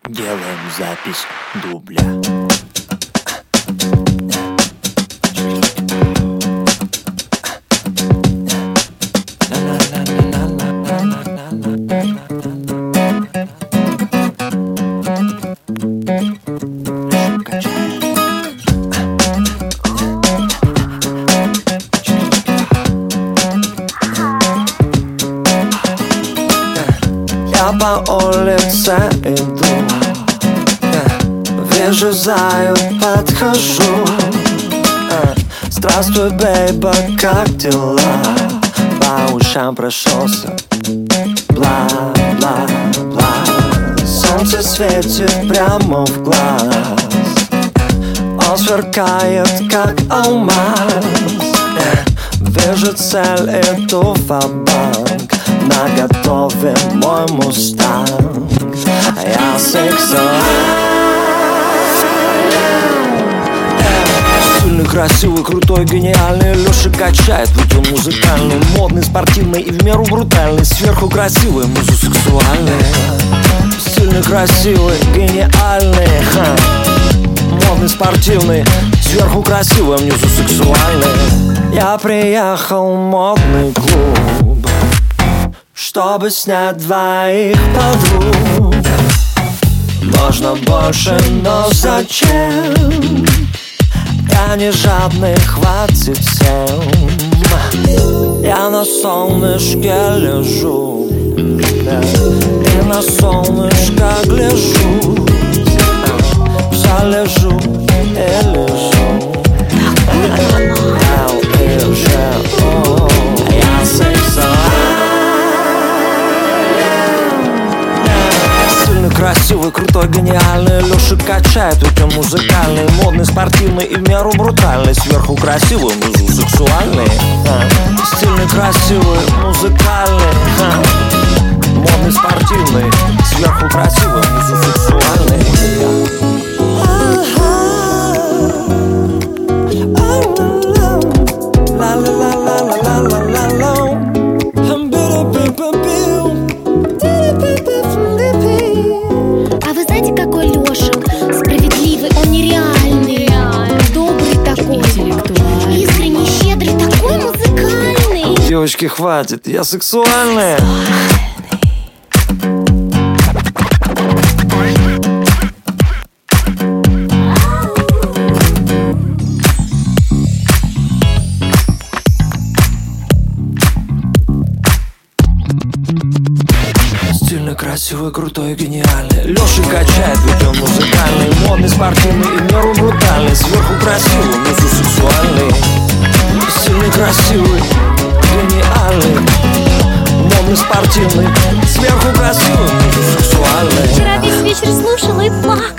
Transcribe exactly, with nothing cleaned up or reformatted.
Делаем запись дубля. Я по улице иду, вижу заю, подхожу. Здравствуй, бейба, как дела? По ушам прошелся, бла-бла-бла. Солнце светит прямо в глаз, он сверкает, как алмаз. Вижу цель, иду ва-банк, наготове мой мустанг. Я сексуален, сильный, красивый, крутой, гениальный. Леша качает, ведь он музыкальный, модный, спортивный и в меру брутальный. Сверху красивый, музу сексуальный. Сильный, красивый, гениальный, ха. Модный, спортивный, сверху красивый, внизу сексуальный. Я приехал в модный клуб, чтобы снять двоих подруг. Можно больше, но зачем? Я не жадный, хватит всем. Я на солнышке лежу, и на солнышко гляжу. Все лежу и лежу. Я сексуален, сильный, красивый, крутой, гениальный. Леша качает, ведь он музыкальный, модный, спортивный и в меру брутальный. Сверху красивый, внизу сексуальный. Стильный, красивый, музыкальный, модный, спортивный, сверху красивый, внизу сексуальный. А вы знаете, какой Леша? Справедливый, он нереальный, добрый такой, искренний, щедрый, такой музыкальный. Девочки, хватит, я сексуальная. Стильный, красивый, крутой, гениальный. Леша качает, ведь он музыкальный, модный, спортивный и в меру брутальный. Сверху красивый, внизу сексуальный. Стильный, красивый, гениальный, модный, спортивный, сверху красивый, внизу сексуальный. Вчера весь вечер слушала и плакала.